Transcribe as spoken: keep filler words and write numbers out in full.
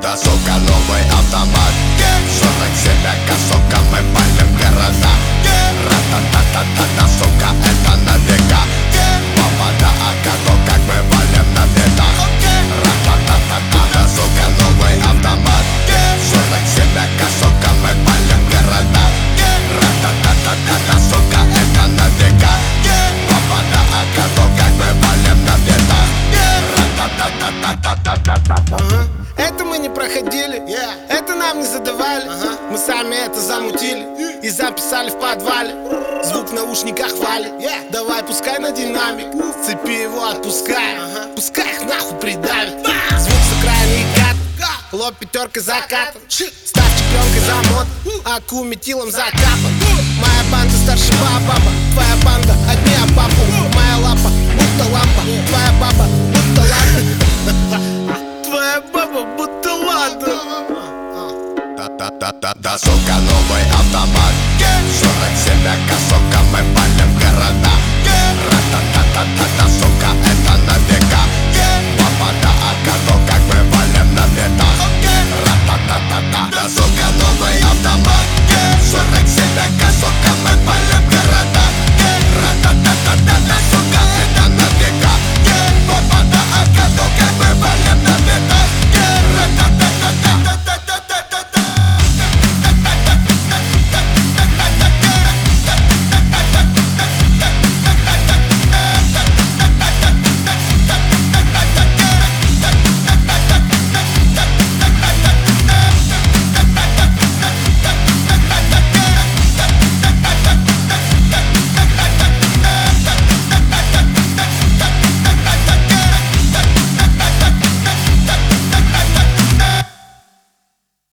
та-та-та-та-та, сука, новый автомат. Сорок семь сука, мы палим города. Ра-та-та-та-та-та, сука, это на века. Папа да ака, то как мы валим на бедах. Ра-та-та-та-та-та, сука, новый автомат. Сорок семь сука, мы палим города. Ра-та-та-та-та-та, сука, это на века. Папа да ака, то как мы валим на бедах. Ра-та-та-та-та-та-та-та. Это мы не проходили, yeah. Это нам не задавали, uh-huh. Мы сами это замутили yeah. И записали в подвале. Звук в наушниках валит, yeah. Давай пускай на динамик, uh. Цепи его отпускай, uh-huh. Пускай их нахуй придавит, uh. Звук с экрана и кат, uh. Лоб пятеркой закатан, uh. Ставьте пленкой замот, uh. Аку метилом закапан, uh. Моя банда старше баба, твоя банда одни папу, uh. Моя лапа будто лампа, uh. Твоя баба будто лампа. Твоя баба будто ладно. Та-та-та-та-та, сука, новый автомат. Сорок семь сука.